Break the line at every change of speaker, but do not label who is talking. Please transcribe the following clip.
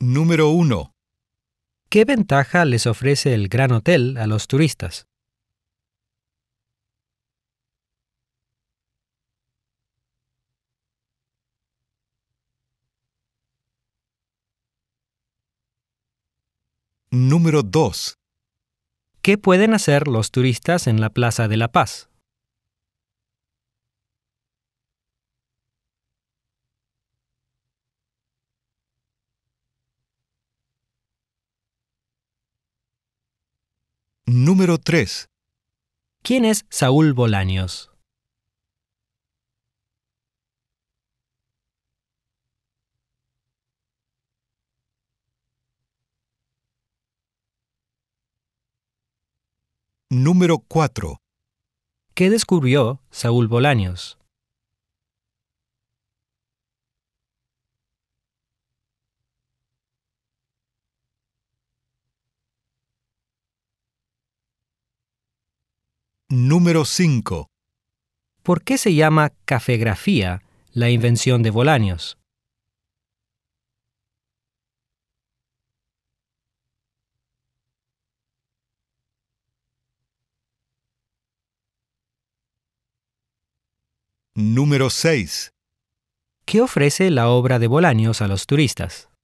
Número 1.
¿Qué ventaja les ofrece el Gran Hotel a los turistas?
Número 2.
¿Qué pueden hacer los turistas en la Plaza de la Paz?
Número 3.
¿Quién es Saúl Bolaños?
Número 4.
¿Qué descubrió Saúl Bolaños?
Número 5.
¿Por qué se llama cafegrafía la invención de Bolaños?
Número 6.
¿Qué ofrece la obra de Bolaños a los turistas?